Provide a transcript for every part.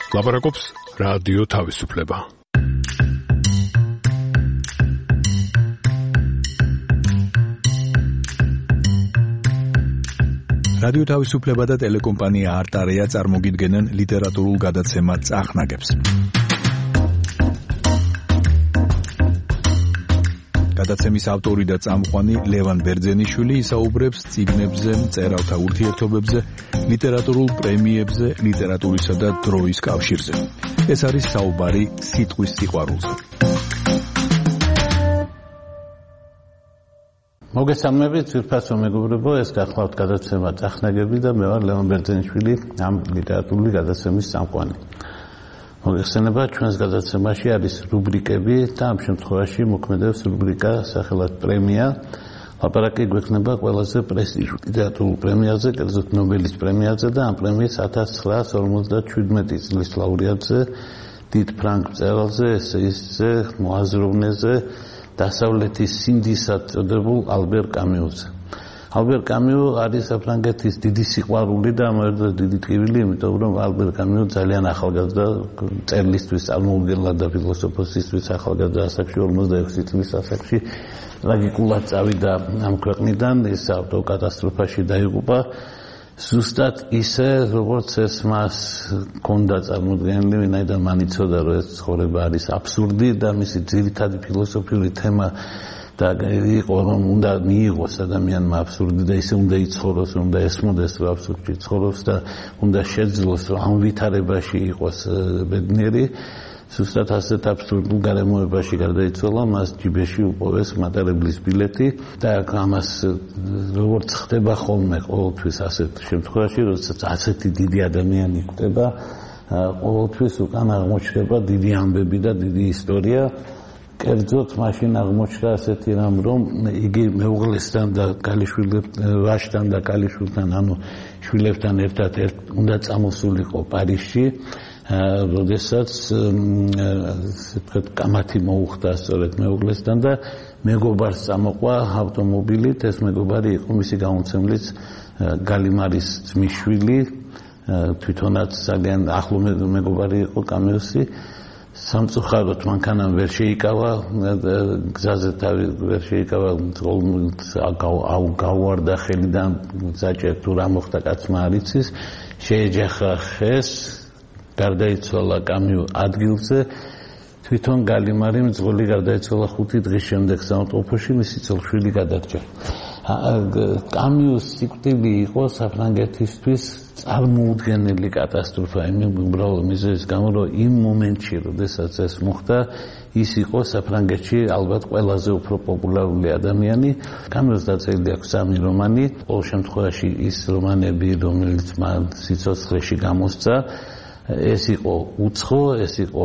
ლაპარაკობს რადიო თავისუფლება. რადიო თავისუფლება და ტელეკომპანია არტარია წარმოგიდგენენ ლიტერატურულ გადაცემა წახნაგებს. გადაცემის ავტორი და წამყვანი ლევან ბერძენიშვილი ისაუბრებს წიგნებზე, მწერალთა ურთიერთობებზე, ლიტერატურულ პრემიებზე, ლიტერატურისა და დროის კავშირზე. ეს არის საუბარი სიტყვის სიყვარულზე. მოგესალმებით, ძვირფასო მეგობრებო, ეს გახლავთ გადაცემა წახნაგები და მე ვარ ლევან ბერძენიშვილი, ამ ლიტერატურული გადაცემის წამყვანი. მოგეხსენება, ჩვენს გადაცემაში არის რუბრიკები და ამ შემთხვევაში მოქმედებს რუბრიკა სახელად პრემია. ლაპარაკი გვექნება ყველაზე პრესტიჟულ ლიტერატურულ პრემიაზე, კერძოდ ნობელის პრემიაზე და ამ პრემიის 1957 წლის ლაურეატზე, დიდ ფრანგ მწერალზე, ესეისტზე, მოაზროვნეზე, დასავლეთის სინდისად წოდებულ ალბერ კამიუზე. ალბერ კამიუ არის საფრანგეთის დიდი სიყვარული და ამავდროულად დიდი ტკივილი, იმიტომ რომ ალბერ კამიუ ძალიან ახალგაზრდა მწერლისთვის, წარმოუდგენლად და ფილოსოფოსისთვის ახალგაზრდა ასაკში, 46 წლის ასაკში ტრაგიკულად წავიდა ამ ქვეყნიდან, ის ავტოკატასტროფაში დაიღუპა. ზუსტად ისე, როგორც ეს მას ჰქონდა წარმოდგენილი, ვინაიდან მან იცოდა, რომ ეს ცხოვრება არის აბსურდი და მისი ძირითადი ფილოსოფიური თემა და იყო, რომ უნდა მიიღოს ადამიანმა აბსურდი და ისე უნდა იცხოვროს, რომ უნდა ესმოდეს, რომ აბსურდში ცხოვრობს და უნდა შეძლოს, რომ ამ ვითარებაში იყოს ბედნიერი. ზუსტად ასეთ აბსურდულ გარემოებაში გარდაიცვალა, მას ჯიბეში უპოვეს მატარებლის ბილეთი და ამას როგორც ხდება ხოლმე ყოველთვის ასეთ შემთხვევაში, როდესაც ასეთი დიდი ადამიანი ხდება, ყოველთვის უკან აღმოჩნდება დიდი ამბები და დიდი ისტორია. კერძოდ მაშინ აღმოჩნდა ასეთი რამ, რომ იგი მეუღლესთან და ვაჟთან და კალიშვილთან, ანუ შვილებთან ერთად უნდა წამოსულიყო პარიზში, როდესაც კამათი მოუხდა სწორედ მეუღლესთან და მეგობარს წამოყვა ავტომობილით. ეს მეგობარი იყო მისი გამომცემლის გალიმარის ძმისშვილი, თვითონაც ძალიან ახლო მეგობარი იყო კამიუსი. სამწუხაროდ მანქანამ ვერ შეიკავა, გზაზე თავი ვერ შეიკავა, გაუვარდა ხელიდან, საჭერ თუ რა მოხდა კაცმა არ იცის, შეეჯახა ხეს, გარდაიცვალა კამიუ ადგილზე, თვითონ გალიმარი მძღოლი გარდაიცვალა 5 დღის შემდეგ საავტოფოში, მისი ცოლ-შვილი გადარჩა. კამიუს სიკვდილი იყო საფრანგეთისთვის წარმოუდგენელი კატასტროფა, უბრალოდ მიზეზის გამო, რომ იმ მომენტში, როდესაც ეს მოხდა, ის იყო საფრანგეთში ალბათ ყველაზე უფრო პოპულარული ადამიანი. კამიუს დაწერილი აქვს 3 რომანი, ყოველ შემთხვევაში ის რომანები, რომელიც მან სიცოცხლეში გამოსცა, ეს იყო უცხო, ეს იყო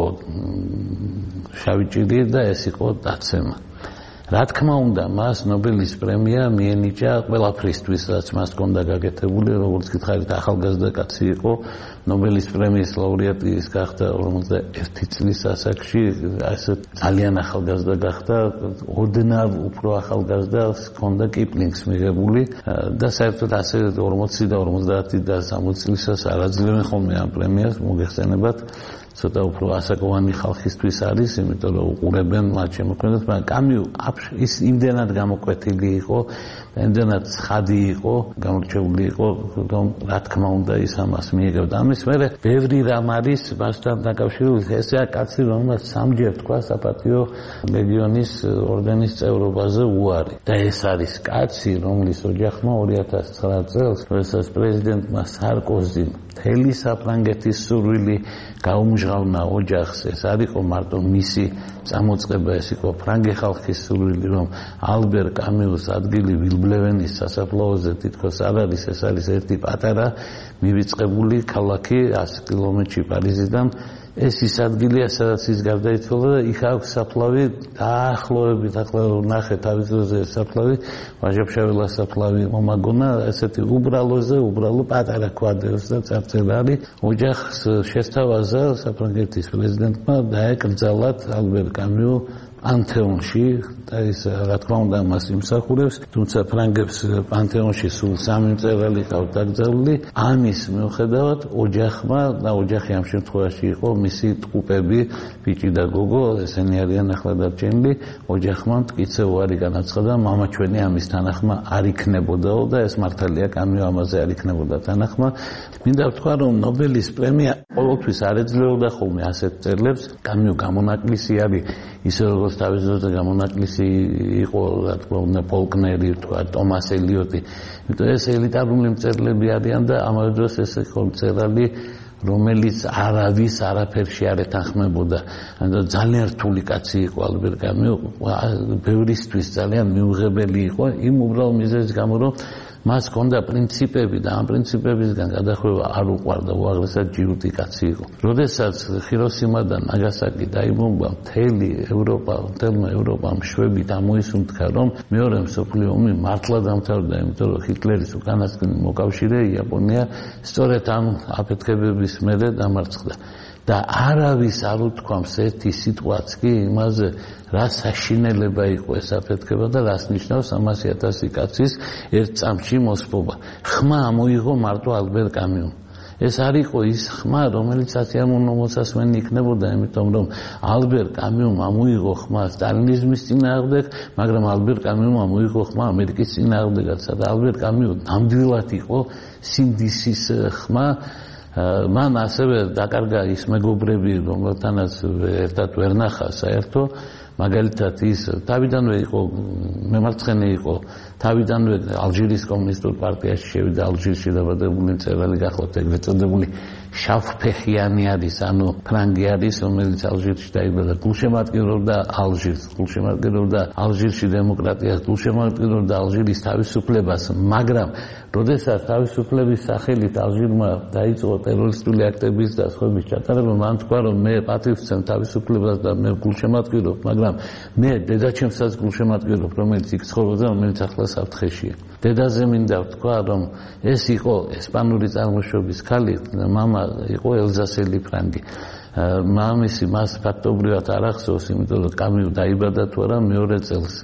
შავი ჭირი და ეს იყო დაცემა. რა თქმა უნდა, მას ნობელის პრემია მიენიჭა ყველაფრისთვის, რაც მას ჰქონდა გაკეთებული, როგორც გითხარით, ახალგაზრდა კაცი იყო, ნობელის პრემიის ლაურეატი ის გახდა 41 წლის ასაკში, ასე ძალიან ახალგაზრდა გახდა, ოდნავ უფრო ახალგაზრდა ჰქონდა კიპლინგს მიღებული და საერთოდ ასე 40 და 50 და 60 წლისას არ აძლევენ ხოლმე ამ პრემიას, მოგეხსენებათ. ცოტა უფრო ასაკოვანი ხალხისთვის არის, იმიტომ რომ უყურებენ მათ შემოქმედებს, მაგრამ კამიუ ის იმდენად გამოკვეთილი იყო, იმდენად ცხადი იყო, გამორჩეული იყო, რომ რა თქმა უნდა ის ამას მიიღებდა. ამის მერე ბევრი რამ არის მასთან დაკავშირებული. ესეა კაცი, რომელმაც 3-ჯერ თქვა საპატიო ლეგიონის ორდენის წევრობაზე უარი. და ეს არის კაცი, რომლის ოჯახმა 2009 წელს, როდესაც პრეზიდენტმა სარკოზიმ მთელი საფრანგეთის სურვილი გაუმჟღავნა ოჯახს, ეს არ იყო მარტო მისი წამოწყება, ეს იყო ფრანგი ხალხის სურვილი, რომ ალბერ კამიუს ადგილი ვილბლევენის სასაფლაოზე თითქოს არ არის, ეს არის ერთი პატარა მივიწყებული ქალაქი 100 კილომეტრში პარიზიდან. ეს ის ადგილია, სადაც ის გარდაიცვალა და იქ აქვს საფლავი დაახლოებით, ახლა ნახე თავის დროზე ეს საფლავი, ვაჟა-ფშაველას საფლავი მომაგონა, ესეთი უბრალო პატარა კვადრატს და წარწერალი. ოჯახს შესთავაზა საფრანგეთის პრეზიდენტმა დაეკრძალათ ალბერ კამიუ პანთეონში, ეს რა თქმა უნდა მას იმსახურებს, თუმცა ფრანგებს პანთეონში სულ 3 მწერალი ყავთ დაკრძალული. ამის მიუხედავად ოჯახმა და ოჯახი ამ შემთხვევაში იყო მისი ტყუპები, ბიჭი და გოგო, ესენი არიან ახლა დარჩენილი. ოჯახმა მტკიცე უარი განაცხადა, მამაჩვენი ამის თანახმა არ იქნებოდაო და ეს მართალია, კამიუ ამაზე არ იქნებოდა თანახმა. მინდა ვთქვა, რომ ნობელის პრემია ყოველთვის არ ეძლეოდა ხოლმე ასეთ წერილებს. კამიუ გამონაკლისი არის, ისე როგორც თავის დროზე გამონაკლისი იყო, რა თქმა უნდა, ფოლკნერი, ტომას ელიოტი. იმიტომ ეს ელიტარული მწერლები არიან და ამავე დროს ეს იყო მწერალი, რომელიც არავის არაფერში არ ეთანხმებოდა. ძალიან რთული კაცი იყო ალბერ კამიუ, ბევრისთვის ძალიან მიუღებელი იყო იმ უბრალოდ მიზეზის გამო, რომ მას ჰქონდა პრინციპები და ამ პრინციპებისგან გადახვევა არ უყვარდა, უაღრესად ჯიუტი კაცი იყო. როდესაც ხიროსიმა და ნაგასაკი დაიბომბა, მთელმა ევროპამ შვებით ამოისუნთქა, რომ მეორე მსოფლიო ომი მართლა დამთავრდა, იმიტომ რომ ჰიტლერის უკანასკნელი მოკავშირე იაპონია სწორედ ამ აფეთქებების მერე დამარცხდა. და არავის არ უთქვამს ერთი სიტყვაც კი იმაზე, რა საშინელება იყო ეს აფეთქება და რას ნიშნავს 300,000 კაცის ერთ წამში მოსპობა. ხმა მოიღო მარტო ალბერ კამიუმ. ეს არ იყო ის ხმა, რომელიც სასიამოვნო იქნებოდა, იმიტომ რომ ალბერ კამიუმ ამოიღო ხმა სტალინიზმის წინააღმდეგ, მაგრამ ალბერ კამიუმ ამოიღო ხმა ამერიკის წინააღმდეგაც და ალბერ კამიუ ნამდვილად იყო სინდისის ხმა. მან ასევე დაკარგა ის მეგობრები, რომელთანაც ერთად ვერ ნახა საერთო, მაგალითად ის თავიდანვე იყო მემარცხენე იყო, თავიდანვე ალჟირის კომუნისტურ პარტიაში შევიდა, ალჟირში დაბადებული მწერალი გახლავთ, ეგრეთ წოდებული შავფეხიანი არის, ანუ ფრანგი არის, რომელიც ალჟირში დაიბადა, გულშემატკივრობდა ალჟირს, გულშემატკივრობდა ალჟირში დემოკრატიას, გულშემატკივრობდა ალჟირის თავისუფლებას, მაგრამ როდესაც თავისუფლების სახელით ალჟირმა დაიწყო ტერორისტული აქტების და სხვების ჩატარება, მან თქვა, რომ მე პატივს ვცემ თავისუფლებას და მე გულშემატკივრობ, მაგრამ მე დედაჩემსაც გულშემატკივრობ, რომელიც იქ ცხოვრობდა, რომელიც ახლა საფრთხეშია. დედაზე მინდა ვთქვა, რომ ეს იყო ესპანური წარმოშობის ქალი, მამა იყო ელზასელი ფრანგი. მამისი მას ფაქტობრივად არ ახსოვს, იმიტომ რომ კამიუ დაიბადა თუ არა მეორე წელს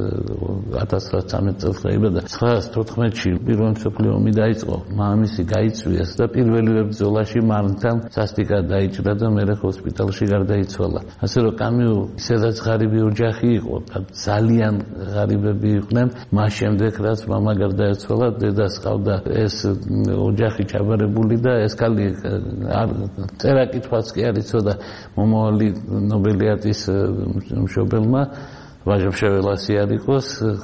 1913 წელს დაიბადა. 1914-ში პირველი მსოფლიო ომი დაიწყო. მამისი გაიწვიეს და პირველივე ბრძოლაში მანთან სასტიკად დაიჭრა და მერე ჰოსპიტალში გარდაიცვალა. ასე რომ კამიუ ისედაც ღარიბი ოჯახი იყო და ძალიან ღარიბები იყვნენ. მას შემდეგ რაც მამა გარდაეცვალა, დედას ჰყავდა ეს ოჯახი ჩაბარებული და ეს ქალი წერა-კითხვაც კი არ იცოდა მომავალი ნობელიატის მშობელმა ვაჟა-მშეველასი არ იყოს,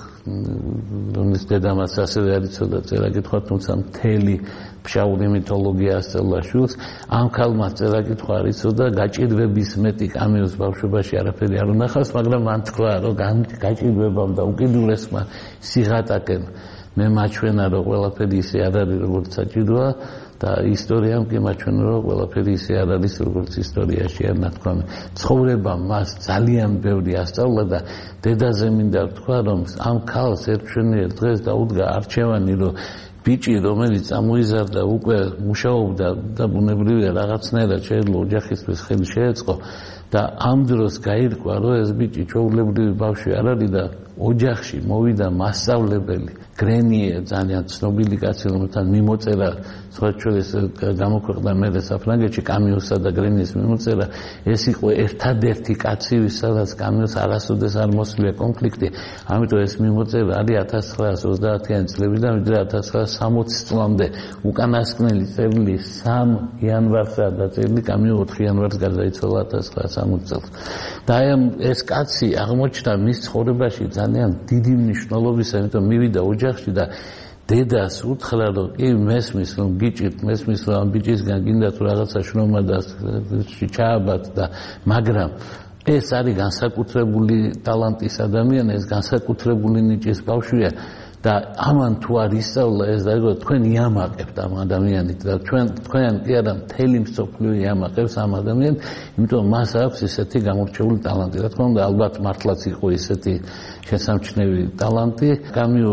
რომლის დედამაც ასევე არ იცოდა წერა-კითხვა, თუმცა მთელი ფშაური მითოლოგია ასწავლა შვილს. ამ ქალმა წერა-კითხვა არ იცოდა, გაჭირვების მეტი კამიუს ბავშვობაში არაფერი არ უნახავს, მაგრამ მან თქვა, რომ გაჭირვებამ და უკიდურესმა სიღატაკემ მე მაჩვენა, რომ ყველაფერი ისე არ არის, როგორც საჭიროა. და ისტორიამ კი მაჩვენა, რომ ყველაფერი ისე არ არის, როგორც ისტორიაში არ ნათქვამი. ცხოვრება მას ძალიან ბევრი ასწავლა და დედაზე მინდა ვთქვა, რომ ამ ქალს ერთშენიერ დღეს დაუდგა არჩევანი, რომ ბიჭი, რომელიც წამოიზარდა, უკვე მუშაობდა და ბუნებრივია რაღაცნაირად შეიძლება ოჯახისთვის ხელი შეეწყო და ამ დროს გაირკვა, რომ ეს ბიჭი ჩვეულებრივი ბავშვი არ არის და ოჯახში მოვიდა მასწავლებელი გრენიე, ძალიან ცნობილი კაცი, რომელთან მიმოწერა სხვა შორის გამოქვეყნდა მერე საფრანგეთში კამიუსა და გრენიეს მიმოწერა. ეს იყო ერთადერთი კაცი, ვისაც კამიუს არასოდეს არ მოსვლია კონფლიქტი. ამიტომ ეს მიმოწერა არის 1930-იანი წლებიდან ვიდრე 1960 წლამდე. უკანასკნელი წერილი 3 იანვარსა დაწერილი, კამიუ 4 იანვარს გარდაიცვალა 1960 წელს. და ეს კაცი აღმოჩნდა მის ცხოვრებაში ძალიან დიდი მნიშვნელობისა, იმიტომ მივიდა ოჯახში და დედას უთხრა, რომ კი მესმის, რომ გიჭირთ, მესმის, რომ ამ ბიჭისგან გინდა თუ რაღაცა შრომა და ჩააბათ და მაგრამ ეს არის განსაკუთრებული ტალანტის ადამიანი, ეს განსაკუთრებული ნიჭის ბავშვია და ამან თუ არ ისწავლა ეს დაიგო თქვენ იამაყებთ ამ ადამიანით და თქვენ კი არა მთელი მსოფლიო იამაყებს ამ ადამიანს, იმიტომ მას აქვს ესეთი გამორჩეული ტალანტი. რა თქმა უნდა, ალბათ მართლაც იყო ესეთი შესამჩნევი ტალანტი. გამიო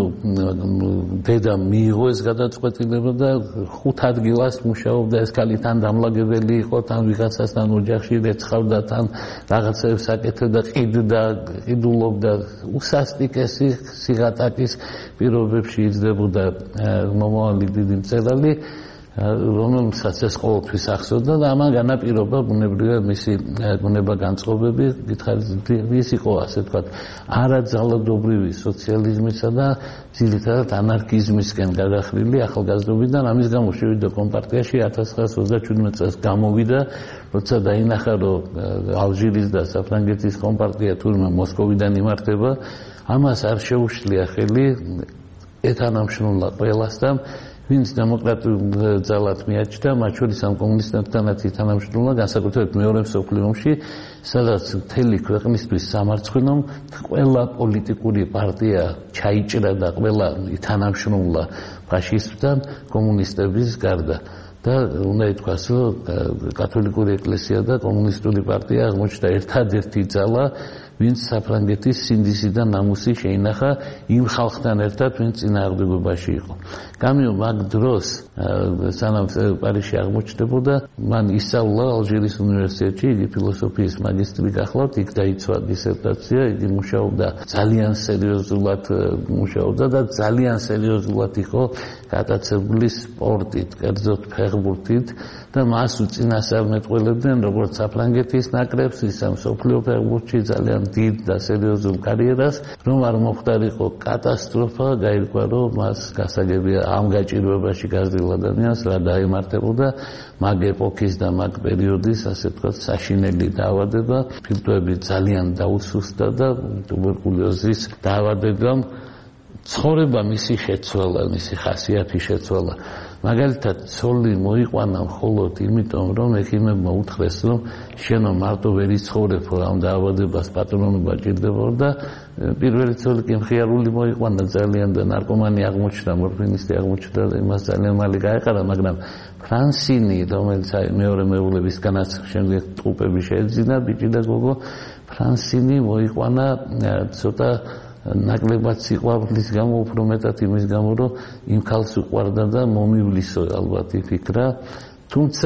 დედა მიიღო ეს გადაწყვეტილება და 5 ადგილას მუშაობდა, ეს ქალი თან დამლაგებელი იყო, თან ვიღაცასთან ოჯახში რეცხავდა, თან რაღაცებს აკეთებდა, ყიდულობდა, უსასტიკესი სიღატაკის პირობებში იძდებოდა მომავალი დიდი მწერალი, რომელსაც ეს ყოველთვის ახსოვდა და ამან განაპირობა ბუნებრივად მისი ბუნება განწყობები, ის იყო ასე ვთქვათ, არაძალადობრივი სოციალიზმისა და ძირითადად ანარქიზმისკენ გადახრილი ახალგაზრდობიდან. ამის გამო შევიდა კომპარტიაში 1927 წელს გამოვიდა, როცა დაინახა, რომ ალჟირის და საფრანგეთის კომპარტია თურმე მოსკოვიდან იმართება, ამას არ შეუშლია ხელი ეთანამშრომლა ყველას და ვინც დემოკრატიულ ძალად მიაჩნდა, მათ შორის ამ კომუნისტებთანაც ითანამშრომლა, განსაკუთრებით მეორე მსოფლიო ომში, სადაც მთელი ქვეყნისთვის სამარცხვინომ ყველა პოლიტიკური პარტია ჩაიჭრა და ყველა ითანამშრომლა ფაშისტებთან კომუნისტების გარდა. და უნდა ითქვას, რომ კათოლიკური ეკლესია და კომუნისტური პარტია აღმოჩნდა ერთადერთი ძალა, ვინც საფრანგეთის სინდისი და ნამუსი შეინახა იმ ხალხთან ერთად, ვინც წინააღმდეგობაში იყო. გამიო მაგ დროს, სანამ პარიზში აღმოჩნდებოდა, მან ისწავლა ალჟირის უნივერსიტეტში, იგი ფილოსოფიის მაგისტრი გახლავთ, იქ დაიცვა დისერტაცია, იგი მუშაობდა ძალიან სერიოზულად და ძალიან სერიოზულად იყო გატაცებული სპორტით, კერძოდ ფეხბურთით და მას უწინასწარმეტყველებდნენ როგორც საფრანგეთის ნაკრებს, ისე მსოფლიო ფეხბურთში ძალიან დიდ და სერიოზულ კარიერას, რომ არ მოხდარიყო კატასტროფა, გაირკვა, რომ მას გასაგებია ამ გაჭირვებაში გაზრდილ ადამიანს რა დაემართებოდა მაგ ეპოქის და მაგ პერიოდის, ასე ვთქვათ, საშინელი დაავადება, ფილტვები ძალიან დაუსუსტდა და ტუბერკულოზის დაავადებამ ცხოვრება მისი შეცვალა, მისი ხასიათი შეცვალა. მაგალითად, ცოლი მოიყვანა მხოლოდ იმიტომ, რომ ექიმებმა უთხრეს, რომ შენო მარტო ვერ იცხოვრებო, ამ დაავადებას პატრონობა ჭირდება და პირველი ცოლი კი მხიარული მოიყვანა ძალიან და ნარკომანი აღმოჩნდა, მორფინისტი აღმოჩნდა და იმას ძალიან მალე გაეყარა, მაგრამ ფრანსინი, რომელიც მეორე მეუღლებისგანაც შემდეგ ტყუპები შეეძინა, ბიჭი და გოგო, ფრანსინი მოიყვანა ცოტა ნაკლებად სიყვარულის გამო, უფრო მეტად იმის გამო, რომ იმ ქალს უყვარდა და მომივლისო ალბათ იფიქრა. თუმცა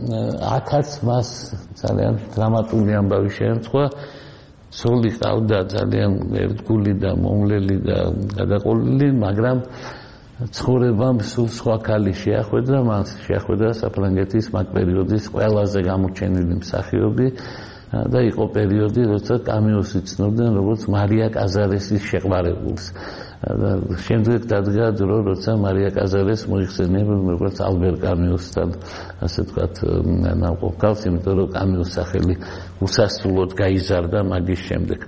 აქაც მას ძალიან დრამატული ამბავი შეემთხვა. ცოლი ყავდა ძალიან ერთგული და მომლელი და გადაყოლილი, მაგრამ ცხოვრებამ სულ სხვა ქალი შეახვედრა, მას შეახვედრა საფრანგეთის მაგ პერიოდის ყველაზე გამოჩენილი მსახიობი. და იყო პერიოდი, როცა კამიოს იცნობდნენ როგორც მარია კაზარესის შეყვარებულს. შემდეგ დადგა დრო, როცა მარია კაზარეს მოიხსენიებენ როგორც ალბერ კამიოსთან, ასე ვთქვათ, ნამყოფავს, იმიტომ რომ კამიოს სახელი უსასრულოდ გაიზარდა მაგის შემდეგ.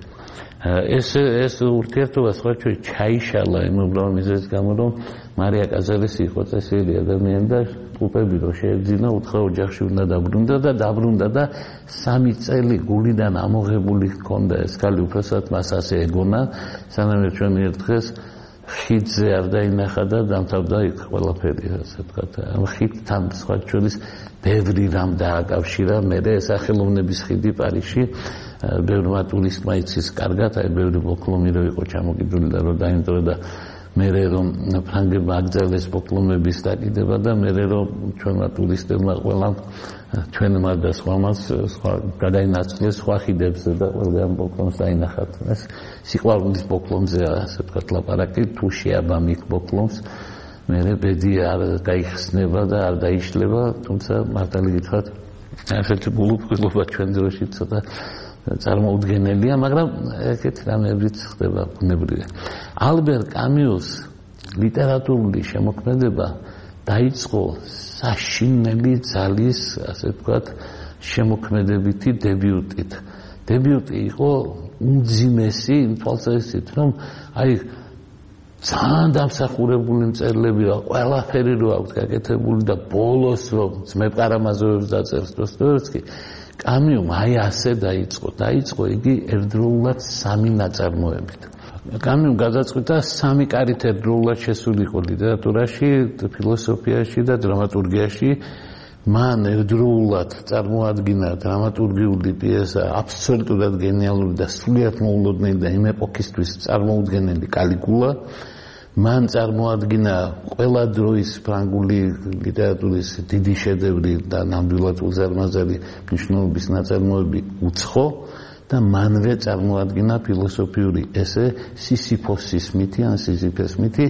ეს ურთიერთობა სხვა ჩაიშალა იმ უბრალოდ მიზეზის გამო, რომ მარია კაზარესი იყო წესიერი ადამიანი და ტყუპები რო შეეძინა, უთხრა ოჯახში უნდა დაბრუნდა და 3 წელი გულიდან ამოღებული ჰქონდა ეს ქალი, უბრალოდ მას ასე ეგონა, სანამ ჩვენ ერთ დღეს ხიდზე არ დაინახა და დამთავრდა იქ ყველაფერი, ასე ვთქვათ. ამ ხიდთან სხვა შორის ბევრი რამ დააკავშირა, მერე ეს სახელოვნების ხიდი პარიზში, ბევრმა ტურისტმა იცის კარგად, აი ბევრი ბოკლომი რო იყო ჩამოკიდული და რო დაინდრა და მერე რომ ფრანგებმა აკრძალეს ბოკლომების დაკიდება და მერე რომ ჩვენმა ტურისტებმა ყველამ ჩვენმა და სხვამაც სხვა გადაინაცვლეს სხვა ხიდებზე და ყველგან ბოკლომს დაინახათ. ეს სიყვარულის ბოკლომზე ასე ვთქვათ ლაპარაკი, თუ შეაბამ იქ ბოკლომს, მერე ბედი არ გაიხსნება და არ დაიშლება, თუმცა მართალი გითხრათ, ასეთი გულუბრყვილობა ჩვენ დროში ცოტა წარმოუდგენელია, მაგრამ ეგეთი რამეებიც ხდება ბუნებრივია. ალბერ კამიუს ლიტერატურული შემოქმედება დაიწყო საშინელი ძალის, ასე ვთქვათ, შემოქმედებითი დებიუტით. დებიუტი იყო უმძიმესი იმ თვალსაზრისით, რომ აი ძალიან დამსახურებული მწერლები რა, ყველაფერი რო აქვს გაკეთებული და ბოლოს რომ ძმებ კარამაზოვებს დაწერს დოსტოევსკი, კამიუმ აი ასე დაიწყო იგი ერთდროულად 3 ნაწარმოებით. კამიუმ გადაწყვიტა სამი კარით ერთდროულად შესულიყო ლიტერატურაში, ფილოსოფიაში და დრამატურგიაში. მან ერთდროულად წარმოადგინა დრამატურგიული პიესა აბსოლუტურად გენიალური და სრულიად მოულოდნელი და იმ ეპოქისთვის წარმოუდგენელი კალიგულა. მან წარმოადგინა ყველა დროის ფრანგული ლიტერატურის დიდი შედევრი და ნამდვილად უზარმაზარი მნიშვნელობის ნაწარმოები უცხო და მანვე წარმოადგინა ფილოსოფიური ესე სისიფოსის მითი ან სიზიფეს მითი,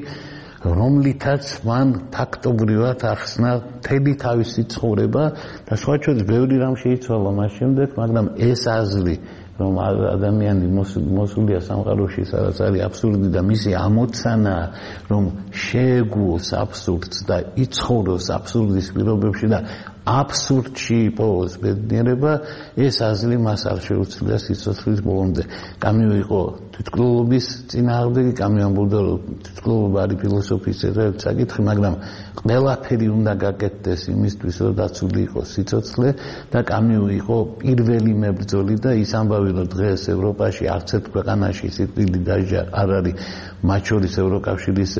რომლითაც მან ფაქტობრივად ახსნა მთელი თავისი ცხოვრება და სხვა შორის ბევრი რამ შეიცვალა მას შემდეგ, მაგრამ ეს აზრი, რომ ადამიანი მოსულია სამყაროში, სადაც არის აბსურდი და მისი ამოცანა, რომ შეეგუოს აბსურდს და იცხოვროს აბსურდის პირობებში და აბსურდში იპოვოს ბედნიერება, ეს აზრი მას არ შეუძლია სიცოცხლის ბოლომდე. კამიუ იყო თვითმკვლელობის წინააღმდეგი, კამიუ ამბობდა, რომ თვითმკვლელობა არის ფილოსოფიის ერთ-ერთი საკითხი, მაგრამ ყველაფერი უნდა გაკეთდეს იმისთვის, რომ დაცული იყოს სიცოცხლე და კამიუ იყო პირველი მებრძოლი და ის ამბავი, რომ დღეს ევროპაში არც ერთ ქვეყანაში სიკვდილი დასჯა არ არის, მათ შორის ევროკავშირის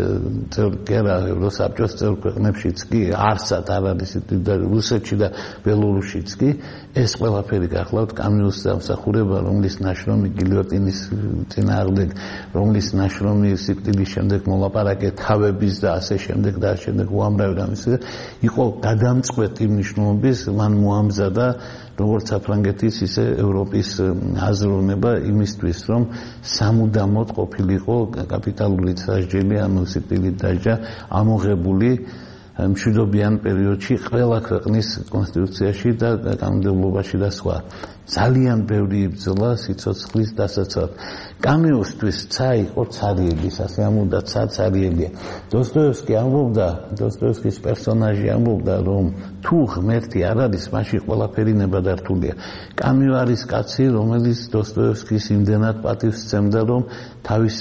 კი არა, ევროსაბჭოს წევრ ქვეყნებშიც კი არსად არ არის სიკვდილი დასჯა, რუსეთში და ბელორუსშიც კი, ეს ყველაფერი გახლავთ კამიუს დამსახურება, რომლის ნაშრომი გილოტინის წინააღმდეგ, რომლის ნაშრომი სიკვდილის შემდეგ მოლაპარაკე თავების და ასე შემდეგ და ასე შემდეგ უამრავი რამის იყო გადამწყვეტი მნიშვნელობის, მან მოამზადა როგორც საფრანგეთის, ისე ევროპის აზროვნება იმისთვის, რომ სამუდამოდ ყოფილიყო კაპიტალური დასჯელი, ანუ სიკვდილით დასჯა ამოღებული მშვიდობიან პერიოდში ყველა ქვეყნის კონსტიტუციაში და კანონმდებლობაში და სხვა. ძალიან ბევრი იბრძოლა სიცოცხლის დასაცავად. კამიუსთვის ცა იყო ცარიელის, ასე ამბობდა, ცა ცარიელია. დოსტოევსკი ამბობდა, დოსტოევსკის პერსონაჟი ამბობდა, რომ თუ ღმერთი არ არის, მაშინ ყველაფერი ნებადართულია. კამიუ არის კაცი, რომელიც დოსტოევსკის იმდენად პატივს სცემდა, რომ თავის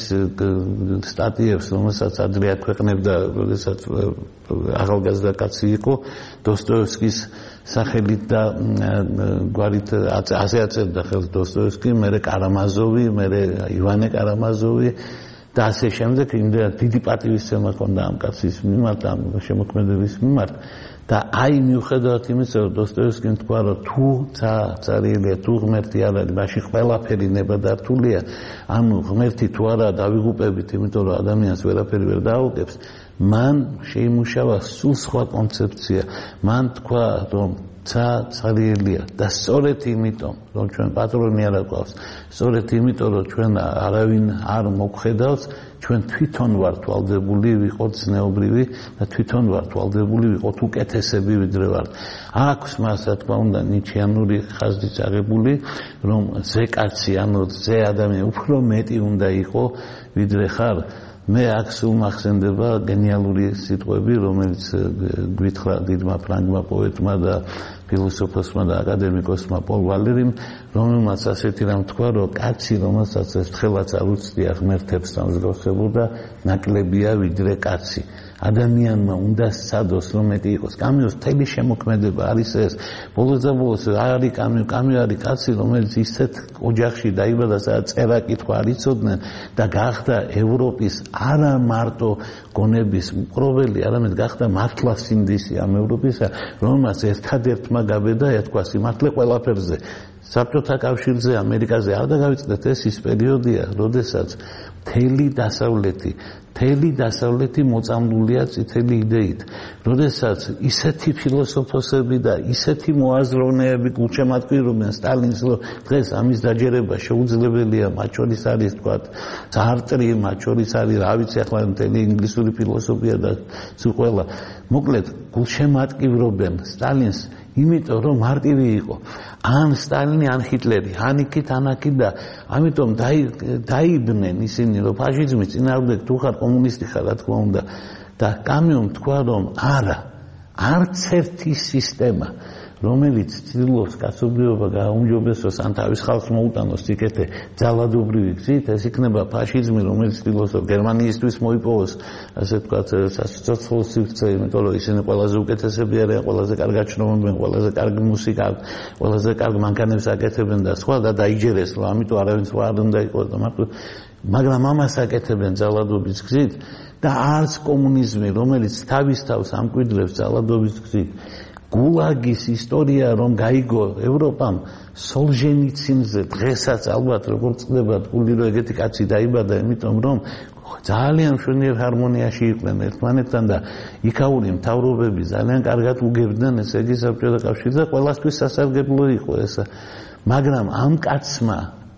სტატიებს, რომელსაც ადრე აქვეყნებდა, როდესაც ახალგაზრდა კაცი იყო, დოსტოევსკის სახელით და გვარით ასე აწერდა ხელს დოსტოევსკი, მერე კარამაზოვი, მერე ივანე კარამაზოვი და ასე შემდეგ, იმდენად დიდი პატივისცემა ჰქონდა ამ კაცის მიმართ, ამ შემოქმედების მიმართ და აი მიუხედავად იმისა, რომ დოსტოევსკიმ თქვა, რომ თუ ცარიელია, თუ ღმერთი არ არის, მაშინ ყველაფერი ნებადართულია, ანუ ღმერთი თუ არაა დავიღუპებით, იმიტომ რომ ადამიანს ვერაფერი ვერ დააუგებს, მან შეიმუშავა სულ სხვა კონცეფცია. მან თქვა, რომ ცარიელია და სწორედ იმიტომ, რომ ჩვენ პატრონი არ აქვს, სწორედ იმიტომ, რომ ჩვენ არავინ არ მოგხედავს, ჩვენ თვითონ ვართ ვალდებული ვიყოთ ზნეობრივი და თვითონ ვართ ვალდებული ვიყოთ უკეთესები ვიდრე ვართ. აქვს მას, რა თქმა უნდა, ნიჩიანური ხაზით აღებული, რომ ზეკაცი, ანუ ზე ადამიანი უფრო მეტი უნდა იყო ვიდრე ხარ. მე აქ სულ მახსენდება გენიალური სიტყვები, რომელიც გვითხრა დიდმა ფრანგმა პოეტმა და ფილოსოფოსმა და აკადემიკოსმა პოლ ვალერიმ, რომელმაც ასეთი რამ თქვა, რომ კაცი, რომელსაც ერთხელაც არ უცდია ღმერთებს სამსგავსებოდა, ნაკლებია ვიდრე კაცი. ადამიანმა უნდა სცადოს, რომ მეტი იყოს. კამიუს მთელი შემოქმედება არის ეს. ბოლოს და ბოლოს არის კამიუ არის კაცი, რომელიც ისეთ ოჯახში დაიბადა, სადაც წერა-კითხვა არ იცოდნენ და გახდა ევროპის არა მარტო გონების მკრობელი, არამედ გახდა მართლასინდისი ამ ევროპისა, რომელმაც ერთადერთმა გაბედა ეთქვა სიმართლე ყველაფერზე. საბჭოთა კავშირზე, ამერიკაზე არ დაგავიწყდეთ, ეს ის პერიოდია, როდესაც მთელი დასავლეთი მოწამლულია წითელი იდეით, როდესაც ისეთი ფილოსოფოსები და ისეთი მოაზროვნეები გულშემატკივრობენ სტალინს, რომ დღეს ამის დაჯერება შეუძლებელია, მათ შორის არის თქვა სარტრი, მათ შორის არის რა ვიცი ახლა მთელი ინგლისური ფილოსოფია და სულ ყველა. მოკლედ გულშემატკივრობენ სტალინს, იმიტომ რომ მარტივი იყო. ან სტალინი, ან ჰიტლერი, ან იქით, ან აქით და ამიტომ დაიბნენ ისინი, რომ ფაშიზმის წინააღმდეგ თუ ხარ კომუნისტი ხარ, რა თქმა უნდა. და კამიუმ თქვა, რომ არა, არც ერთი სისტემა, რომელიც ცდილობს კაცობრიობა გააუმჯობესოს ან თავის ხალხს მოუტანოს სიკეთე ძალადობრივი გზით, ეს იქნება ფაშიზმი, რომელიც ცდილობს გერმანიისთვის მოიპოვოს, ასე ვთქვათ, სასიცოცხლო სივრცე, იმიტომ რომ ისინი ყველაზე უკეთესები არიან, ყველაზე კარგად შრომობენ, ყველაზე კარგი მუსიკა, ყველაზე კარგ მანქანებს აკეთებენ და სხვა და დაიჯერეს, რომ ამიტომ არავინ სხვა არ უნდა იყოს და მარტო მაგრამ ამას აკეთებენ ძალადობის გზით და არც კომუნიზმი, რომელიც თავის თავს ამკვიდრებს ძალადობის გზით. გულაგის ისტორია რომ გაიგო ევროპამ სოლჟენიცინზე დღესაც ალბათ როგორც წდება თქვი რომ ეგეთი კაცი დაიბადა, იმიტომ რომ ძალიან მშვენიერ ჰარმონიაში იყვნენ ერთმანეთთან და იქაური მთავრობები ძალიან კარგად უგებდნენ ესე იგი საბჭოთა კავშირს და ყველასთვის სასარგებლო იყო ეს. მაგრამ ამ კაცმა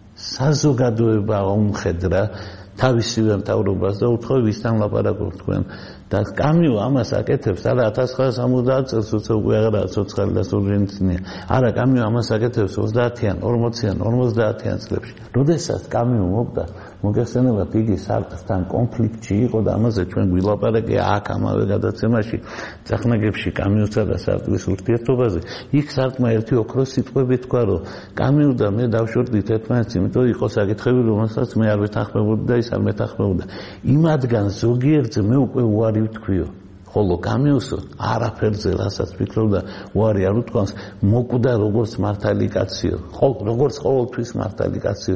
საზოგადოება უმხედრა თავისივე მთავრობას და უთხოვ ვისთან ლაპარაკობთ თქვენ და კამიუ ამას აკეთებს არა 1970 წელს უცებ უკვე აღარაა ცოცხალი და სოლჟენიცინია არა კამიუ ამას აკეთებს 30-იან 40-იან 50-იან წლებში როდესაც კამიუ მოკდა მოგეხსენებათ იგი სარტყთან კონფლიქტში იყო და ამაზე ჩვენ გვილაპარაკე აქ ამავე გადაცემაში წახნაგებში კამიუსა და სარტყლის ურთიერთობაზე იქ სარტყმა ერთი ოქროს სიტყვები თქვა რომ კამიუ და მე დავშორდით ერთმანეთს იმიტომ იყო საკითხები რომელსაც მე არ ვეთანხმებოდი და ის არ მეთანხმებოდა იმადგან ზოგიერთზე მე უკვე უარი ვთქვიო ხოლო კამიუსო არაფერზე რასაც ფიქრობდა უარი არ უთქვამს მოკვდა როგორც მართალი კაციო როგორც ყოველთვის მართალი კაციო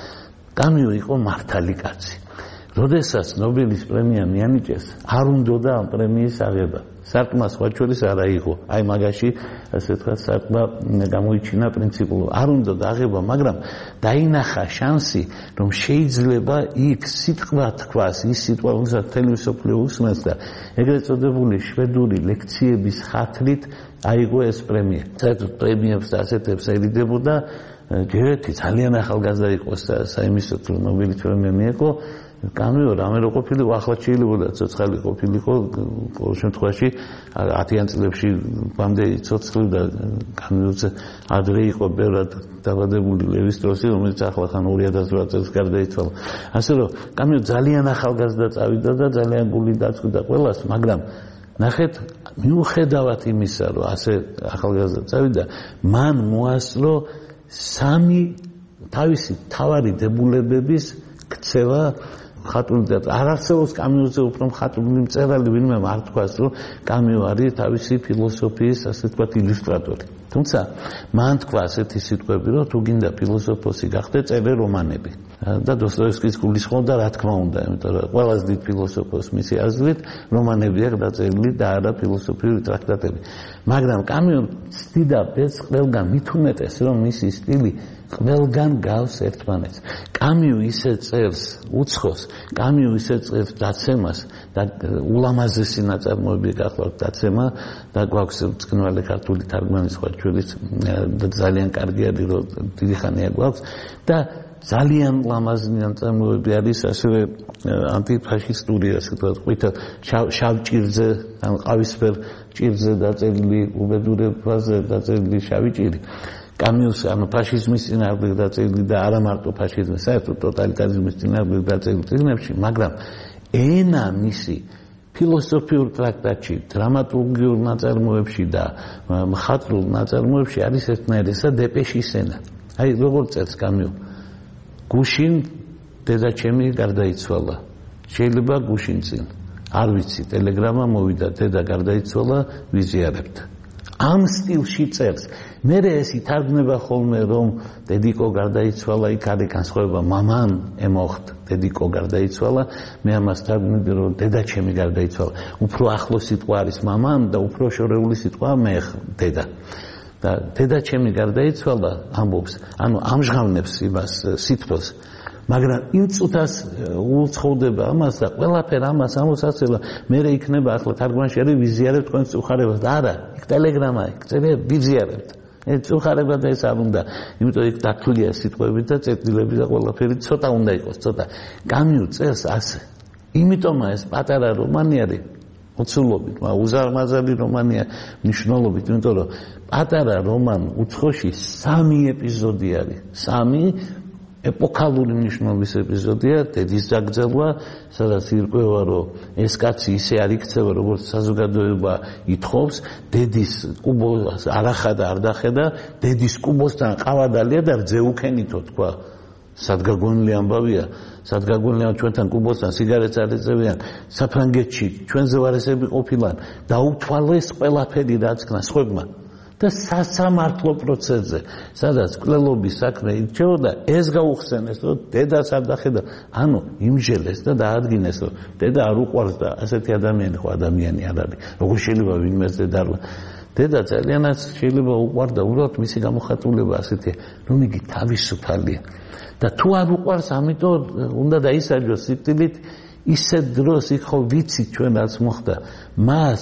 კამიუ იყო მართალი კაცი. როდესაც ნობელის პრემია მიანიჭეს, არ უნდოდა ამ პრემიის აღება. სარტყმა სხვა შორის არა იყო. აი მაგაში ასე ვთქვათ, სარტყმა გამოიჩინა პრინციპულად. არ უნდოდა აღება, მაგრამ დაინახა შანსი, რომ შეიძლება იქ სიტყვა თქვას, ის სიტყვა, რომელსაც მთელი მსოფლიო უსმენს და ეგრეთ წოდებული შვედური ლექციების ხათრით აიღო ეს პრემია. საერთოდ პრემიებს და ასეთებს ერიდებოდა ჯერეთი ძალიან ახალგაზრდა იყო საიმისოდ რომ ნობელის პრემია მიიღო კამიუ რამე რო ყოფილიყო ახლაც შეიძლება ცოცხალი ყოფილიყო ყოველ შემთხვევაში 10-იან წლებში ბამდე ცოცხალი და კამიუზე ადრე იყო ბევრად დაბადებული ლევი სტროსი რომელიც ახლა ხან 2008 წელს გარდაიცვალა ასე რომ კამიუ ძალიან ახალგაზრდა წავიდა და ძალიან გული დაწვდა ყველას მაგრამ ნახეთ მიუხედავად იმისა რომ ასე ახალგაზრდა წავიდა მან მოასწრო სამი თავისი თავარი დებულებების ქცევა ხატული და არ არსებობს კამიუზე უფრო მხატვრული მწერალი ვინმე არ თქვას რომ კამიუ არის თავისი ფილოსოფიის ასე ვთქვათ ილუსტრატორი თუმცა მან თქვა ასეთი სიტყვები რომ თუ გინდა ფილოსოფოსი გახდე წერე რომანები და დოსტოევსკის გულისხმობდა რა თქმა უნდა იმიტომ რომ ყველაზე დიდ ფილოსოფოს მისი აზრით რომანები აქვს დაწერილი და არა ფილოსოფიური ტრაქტატები მაგრამ კამიუ ცდიდა ბედს ყველგან მით უმეტეს რომ მისი სტილი ყველგან გავს ერთმანეთს კამიუ ისე წერს უცხოს კამიუ ისე წერს დაცემას და ულამაზესი ნაწარმოები გახლავთ დაცემა და გვაქვს წკნვალი ქართული თარგმანი სხვა ჩვენიც ძალიან კარგი არის რომ დიდი ხანია გვაქვს და ძალიან ლამაზი ნაწარმოები არის ასევე ანტიფაშისტური ასე ვთქვათ ყვითელ შავ ჭირზე ან ყავისფერ ჭირზე დაწერილი უბედურებაზე დაწერილი შავი ჭირი კამიუს ანუ ფაშიზმის წინააღმდეგ დაწერილი და არა მარტო ფაშიზმის საერთოდ ტოტალიტარიზმის წინააღმდეგ დაწერილი წიგნებში მაგრამ ენა მისი ფილოსოფიურ ტრაქტატში დრამატურგიულ ნაწარმოებში და მხატვრულ ნაწარმოებში არის ერთნაირი ესა დეპეშის ენა აი როგორ წერს კამიუ გუშინ დედაჩემი გარდაიცვალა შეიძლება გუშინ წინ არ ვიცი ტელეგრამა მოვიდა დედა გარდაიცვალა ვიზიარებთ ამ სტილში წერს მე ეს ითარგმნება ხოლმე რომ დედიკო გარდაიცვალა იქ არის განსხვავება მამამ ემოხთ დედიკო გარდაიცვალა მე ამას თარგმნები რომ დედაჩემი გარდაიცვალა უფრო ახლო სიტყვა არის მამამ და უფრო შორეული სიტყვა მე დედა და დედაჩემი გარდაიცვალა ამბობს ანუ ამჟღავნებს იმას სითბოს მაგრამ იმ წუთას უცხოვდება ამას და ყველაფერ ამას ამოსაცელა მე იქნება ახლა თარგმანში არის ვიზიარებთ თქვენს უხარებას და არა იქ ტელეგრამა იქ წერე ვიზიარებთ ეს უხარება და ეს არ უნდა იმიტომ იქ დათვლია სიტყვები და წერტილები და ყველაფერი ცოტა უნდა იყოს ცოტა კამიუ წერს ასე იმიტომაა ეს პატარა რომანი არის უცულობით მაგრამ უზარმაზარი რომანია მნიშვნელობით იმიტომ რომ პატარა რომან უცხოში 3 ეპიზოდი არის 3 ეპოქალური მნიშვნელობის ეპიზოდია დედის ძაგძელვა სადაც ირკვევა რომ ეს კაცი ისე არ იქცევა როგორც საზოგადოება ითხოვს დედის კუბოს არ ახადა არ დახედა დედის კუბოსთან ყავადალია და რძეუქენითო თქვა სადგაგონილი ამბავია სადგაგონილი ჩვენთან კუბოსთან სიგარეტს არ ეწევიან საფრანგეთში ჩვენზე ვარესები ყოფილან და უთვალეს ყველაფერი რაც ქნა სხვებმა და სასამართლო პროცესზე, სადაც კვლელობის საქმე ირჩეოდა, ეს გაუხსენეს, რომ დედას არ დახედა, ანუ იმჟელეს და დაადგინეს, რომ დედა არ უყვარს და ასეთი ადამიანი ხო ადამიანი არ არის. როგორ შეიძლება ვინმეს დედა არ დედა ძალიანაც შეიძლება უყვარდა, უბრალოდ მისი გამოხატულება ასეთია, რომ იგი თავისუფალია. და თუ არ უყვარს, ამიტომ უნდა დაისაჯოს სიკვდილით, ისეთ დროს იქ ხო ვიცით ჩვენ რაც მოხდა, მას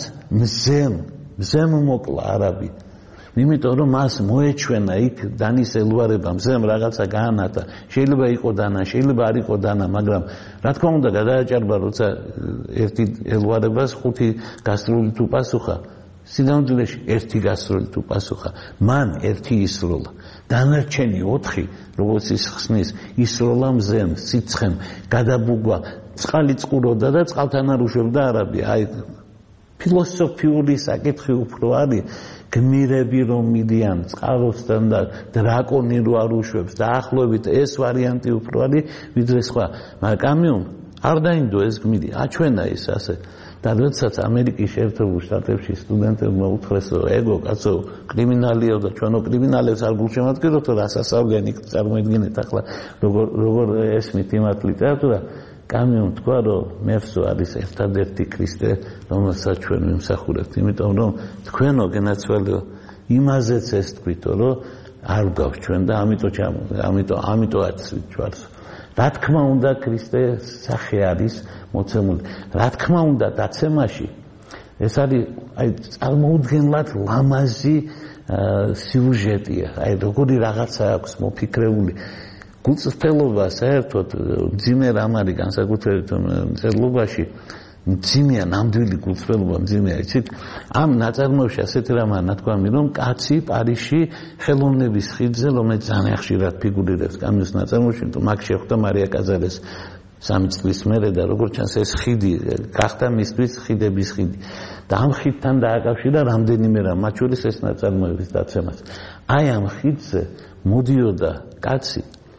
მზემ მოკლა არაბი. იმიტომ რომ მას მოეჩვენა იქ დანის ელვარება, მზემ რაღაცა გაანათა, შეიძლება იყო დანა, შეიძლება არ იყო დანა, მაგრამ რა თქმა უნდა გადააჭარბა, როცა ერთი ელვარებას 5 გასრული თუ პასუხა, სინამდვილეში ერთი გასრული თუ პასუხა, მან ერთი ისროლა. დანარჩენი 4, როგორც ის ხსნის, ისროლა მზემ, სიცხემ, გადაბუგვა, წყალი წყუროდა და წყალთან არ უშვებდა არაბი. აი ფილოსოფიური საკითხი უფრო არის, გმირები რომ მიდიან წყაროსთან და დრაკონი რო არ უშვებს, დაახლოებით ეს ვარიანტი უფრო არის, ვიდრე სხვა. მაგრამ კამიუმ არ დაინდო ეს გმირი, აჩვენა ის ასე. და როდესაც ამერიკის შეერთებულ შტატებში სტუდენტებმა უთხრეს, რომ ეგო კაცო კრიმინალიო და ჩვენო კრიმინალებს არ გულშემატკივრობთ, რას ასავლიან, იქ წარმოიდგინეთ ახლა როგორ ესმით იმათ ლიტერატურა. კამიუმ თქვა, რომ მევსო არის ერთადერთი ქრისტე, რომელსაც ჩვენ ვიმსახურებთ, იმიტომ რომ თქვენო გენაცვალეო იმაზეც ეს თქვით, რომ არ გვაქვს ჩვენ და ამიტომაც ვიჩვარს. რა თქმა უნდა ქრისტე სახე არის მოცემული. რა თქმა უნდა დაცემაში ეს არის აი წარმოუდგენლად ლამაზი სიუჟეტია. აი როგორი რაღაცა აქვს მოფიქრებული. გულწრფელობა საერთოდ მძიმე რამ არის განსაკუთრებით მწერლობაში. მძიმეა ნამდვილი გულწრფელობა მძიმეა. იცით ამ ნაწარმოებში ასეთი რამაა ნათქვამი, რომ კაცი პარიზში ხელოვნების ხიდზე, რომელიც ძალიან ხშირად ფიგურირებს კამიუს ნაწარმოებში, მაგ შეხვდა მარია კაზარეს 3 წლის მერე და როგორც ჩანს ეს ხიდი გახდა მისთვის ხიდების ხიდი. და ამ ხიდთან დააკავშირა რამდენიმე რამ, მათ შორის ეს ნაწარმოების დაცემაც. აი ამ ხიდზე მოდიოდა კაცი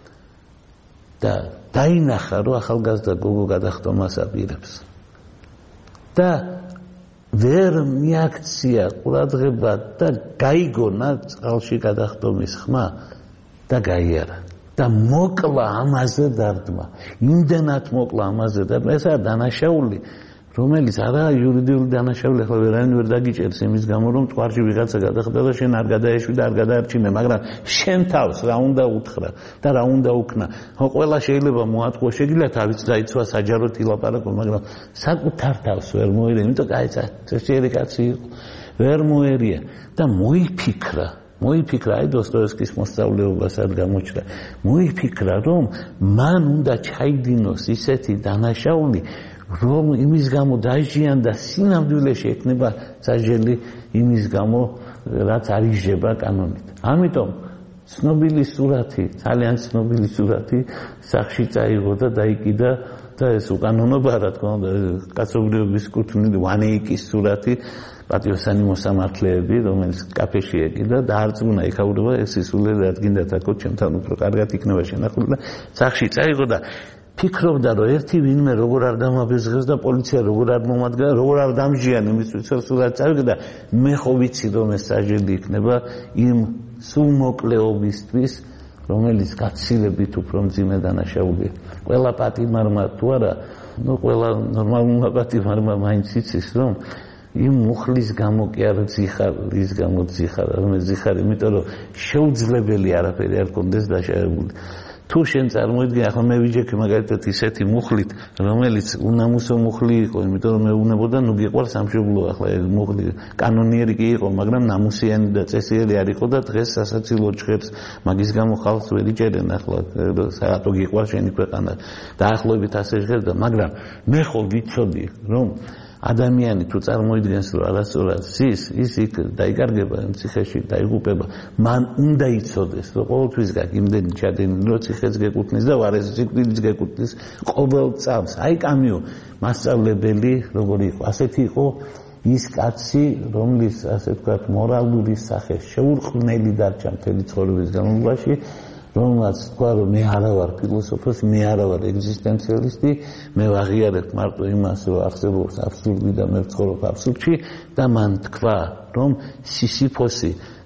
და დაინახა, რომ ახალგაზრდა გოგო გადახტომას აპირებს. და ვერ მიაქცია ყურადღება და გაიგონა წყალში გადახტომის ხმა და გაიარა. და მოკლა ამაზე დარდმა. იმდენად მოკლა ამაზე დარდმა. ეს არის დანაშაული, რომელიც არაა იურიდიული დანაშაული, ახლა ვერანი ვერ დაგიჭერს იმის გამო, რომ ტყარში ვიღაცა გადახტა და შენ არ გადაეშვი და არ გადაარჩინე, მაგრამ შენ თავს რა უნდა უთხრა და რა უნდა უკნა. ხო, ყველა შეიძლება მოატყუა, შეგიძლია თავიც დაიცვა საჯაროდ ილაპარაკო, მაგრამ საკუთარ თავს ვერ მოერია, იმიტომ კაიცა, წესიერი კაცი იყო, ვერ მოერია და მოიფიქრა, აი დოსტოევსკის მოსწავლეობასაც გამოჩნდა. მოიფიქრა, რომ მან უნდა ჩაიდინოს ისეთი დანაშაული, რომ იმის გამო დაიჟიან და სინამდვილეში ექნება საჯელი იმის გამო, რაც არიჟება კანონით. ამიტომ ცნობილი სურათი, ძალიან ცნობილი სურათი სახში წაიღო და დაიკიდა და ეს უკანონობა, რა თქმა უნდა, კაცობრიობის კუთვნილი ვანეიკის სურათი, პატიოსანი მოსამართლეები, რომელიც კაფეში ეკიდა და არწმუნა ეხაურება ეს ისულელი რადგინდა თაკო ჩემთან უფრო კარგად იქნება შენახული და სახში წაიღო და ფიქრობდა, რომ ერთი ვინმე როგორ არ დამაბეზღებს და პოლიცია როგორ არ მომადგა, როგორ არ დამჟიან იმისთვის, რომ სურათი წავიღე და მე ხო ვიცი, რომ ეს საჯელი იქნება იმ სულმოკლეობისთვის, რომელიც გაცილებით უფრო მძიმე დანაშაულია. ყველა პატიმარმა თუ არა, ყველა ნორმალურმა პატიმარმა მაინც იცის, რომ იმ მუხლის გამო კი არ რის გამო ძიხარ, რომელიც ძიხარი, იმიტომ რომ შეუძლებელი არაფერი არ კონდეს დაშავებული. თუ შენ წარმოიდგინე, ახლა მე ვიჯექი მაგალითად ისეთი მუხლით, რომელიც უნამუსო მუხლი იყო, იმიტომ რომ მეუბნებოდა, ნუ გიყვარს სამშობლო, ახლა მუხლი კანონიერი კი იყო, მაგრამ ნამუსიანი და წესიერი არ იყო და დღეს სასაცილო ჭხერს, მაგის გამო ხალხს ვერ იჭერენ, ახლა საერთოდ გიყვარს შენი ქვეყანა. დაახლოებით ასე ჟღერდა, მაგრამ მე ხო ვიცოდი, რომ ადამიანი თუ წარმოიდგენს, რომ არასწორად ზის, ის იქ დაიკარგება ციხეში, დაიღუპება, მან უნდა იცოდეს, რომ ყოველთვის გაქვს იმდენი ჩადენილი, რომ ციხეც გეკუთვნის და ვარეს სიკვდილიც გეკუთვნის ყოველ წამს. აი კამიუ მასწავლებელი როგორი იყო, ასეთი იყო ის კაცი, რომლის ასე ვთქვათ, მორალური სახე შეურყვნელი დარჩა მთელი ცხოვრების განმავლობაში, რომელსაც თქვა, რომ მე არა ვარ ფილოსოფოსი, მე არა ვარ ეგზისტენციალისტი, მე ვაღიარებ მარტო იმას, რომ არსებობს აბსურდი და მე ვცხოვრობ აბსურდში და მან თქვა, რომ სისიფოსი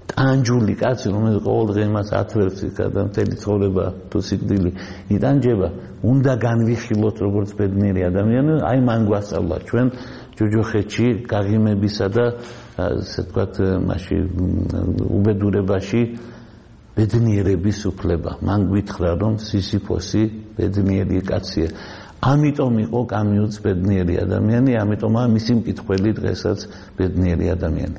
ტანჯული კაცი, რომელიც ყოველდღე იმას ათვევს და მთელი ცხოვრება თუ სიკვდილი იტანჯება, უნდა განვიხილოთ როგორც ბედნიერი ადამიანი, აი მან გვასწავლა ჩვენ ჯოჯოხეთში გაღიმებისა და ასე ვთქვათ, მასში უბედურებაში ბედნიერების უფლება. მან გითხრა, რომ სისიფოსი ბედნიერი კაცია. ამიტომ იყო კამიუც ბედნიერი ადამიანი, ამიტომაა მისი მკითხველი დღესაც ბედნიერი ადამიანი.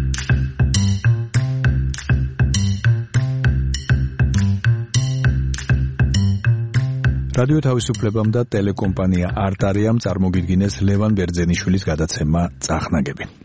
რადიო თავისუფლებამ და ტელეკომპანია არტარიამ წარმოგიდგინეს ლევან ბერძენიშვილის გადაცემა წახნაგები.